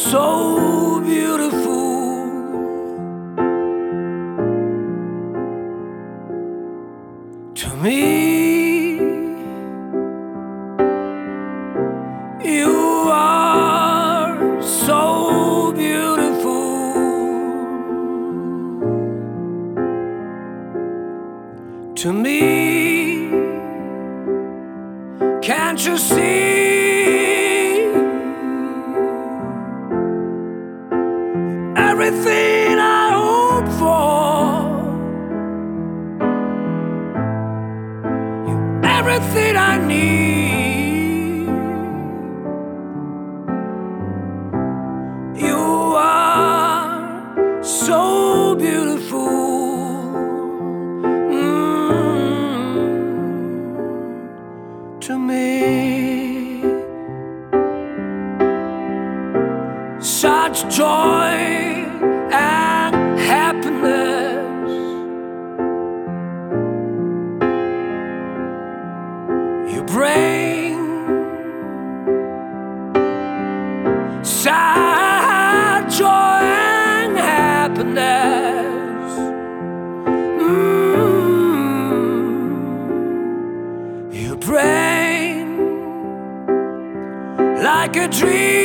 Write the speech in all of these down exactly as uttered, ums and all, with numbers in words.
so beautiful to me. You are so beautiful to me. Can't you see everything I hope for? You're everything I need. You are so beautiful to me. Such joy and happiness you bring. Such joy and happiness mm, you bring like a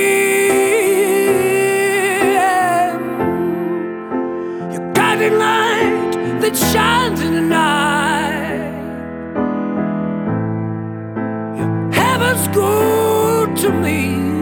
dream. Your guiding light that shines in the night. Your heaven's good to me.